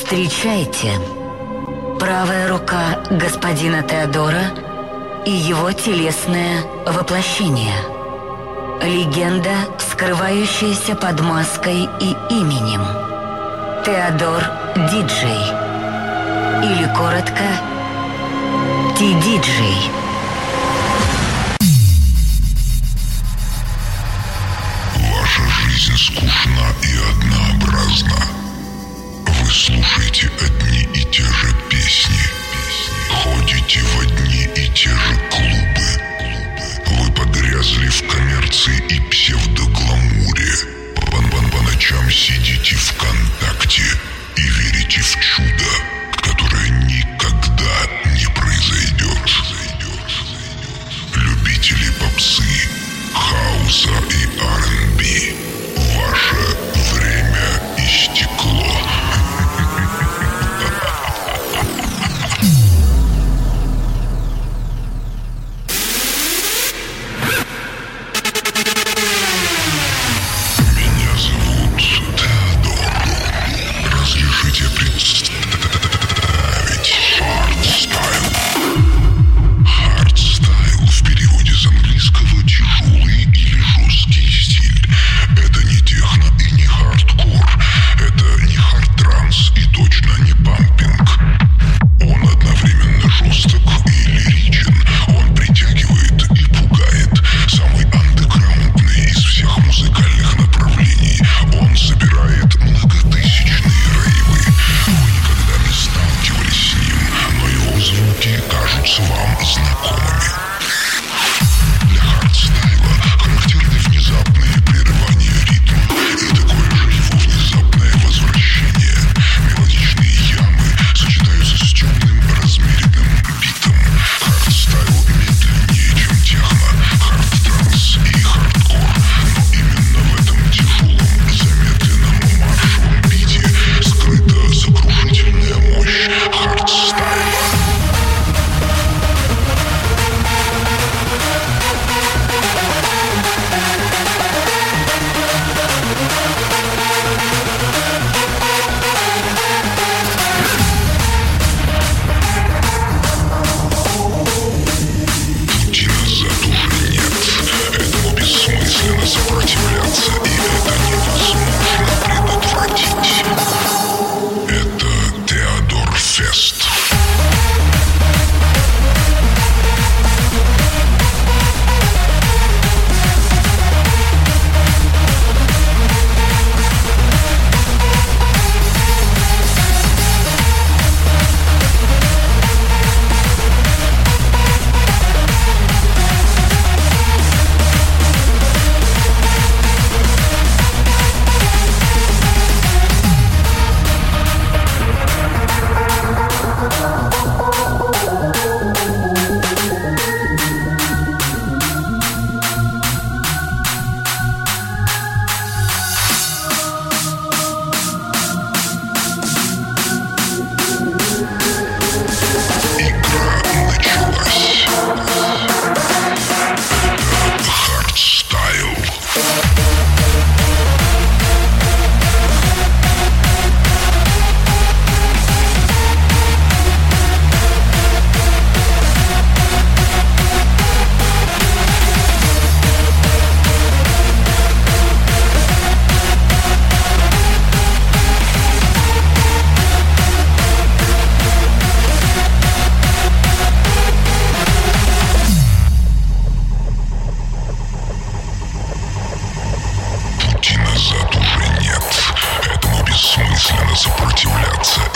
Встречайте, правая рука господина Теодора и его телесное воплощение. Легенда, скрывающаяся под маской и именем. Теодор Диджей. Или коротко, Ти-Диджей. Ваша жизнь скучна и однообразна. Вы слушаете одни и те же песни, ходите в одни и те же клубы. Вы погрязли в коммерции и псевдогламуре. По ночам сидите ВКонтакте и верите в чудо, которое никогда не произойдет. Любители попсы, хауса и R&B, ваше время истекло. Меня зовут Теодор. Разрешите представить хардстайл. Хардстайл в переводе с английского тяжелый или жесткий стиль. Это не техно и не хардкор. Это не хард-транс и точно не пампинг. Он одновременно жесток и лиричен. Он притягивает и пугает. Самый андеграундный из всех музыкальных направлений. Он собирает многотысячные рейвы. Вы никогда не сталкивались с ним, но его звуки кажутся вам знакомыми. Для хардстайла характерны внезапные прерывания ритма и такое же его внезапное возвращение. Мелодичные ямы сочетаются с темным размеренным битом. Хардстайл медленнее, чем техно, хард-транс и хардкор, но именно в этом тяжелом, замедленном маршевом бите скрыта сокрушительная мощь хардстайла. Пути назад уже нет. Этому бессмысленно сопротивляться, и это невозможно предотвратить. Это Теодор Фест. Игра началась. Это хардстайл. Пути назад уже нет. Этому бессмысленно сопротивляться,